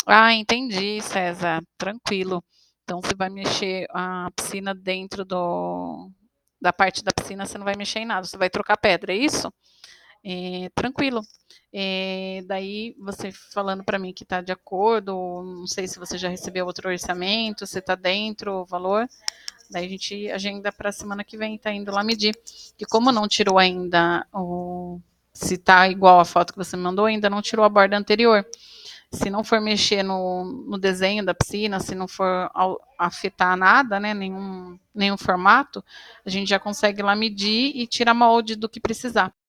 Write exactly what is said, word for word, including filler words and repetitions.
Ah, entendi, César, tranquilo. Então você vai mexer a piscina dentro do da parte da piscina, você não vai mexer em nada, você vai trocar pedra, é isso? Eh, tranquilo. Eh, daí você falando para mim que está de acordo, não sei se você já recebeu outro orçamento, se está dentro o valor, daí a gente agenda para semana que vem, tá indo lá medir. E como não tirou ainda o se tá igual a foto que você me mandou, ainda não tirou a borda anterior. Se não for mexer no no desenho da piscina, se não for al afetar nada, né, nenhum nenhum formato, a gente já consegue ir lá medir e tirar molde do que precisar.